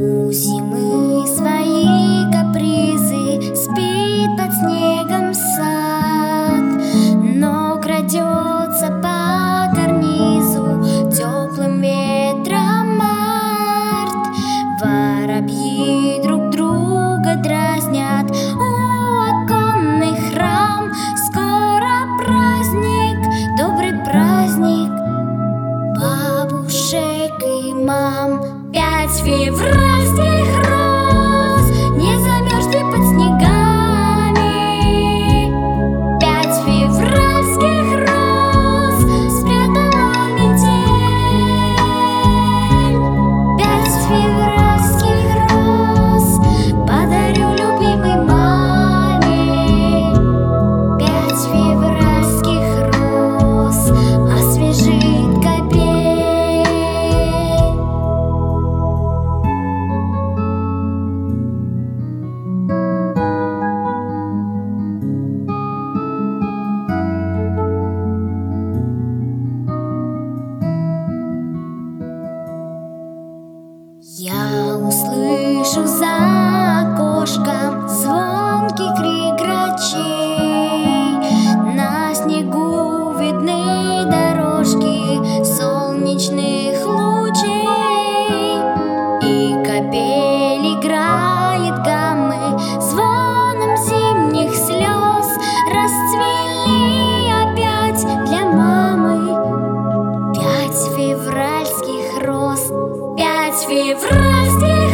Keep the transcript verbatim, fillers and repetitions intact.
У зимы свои капризы, спит под снегом сад, но крадется по карнизу теплым ветром март. Воробьи друг друга дразнят у оконных рам. Скоро праздник, добрый праздник бабушек и мам. Пять февральских роз не замерзли под снегами. Пять февральских роз спрятала метель. Пять февральских роз подарю любимой маме. Пять февральских роз освежит капель. Я услышу за окошком звонкий крик грачей. На снегу видны дорожки солнечных лучей, и капель играет гаммы звоном зимних слез. Расцвели опять для мамы пять февральских роз. Пять февральских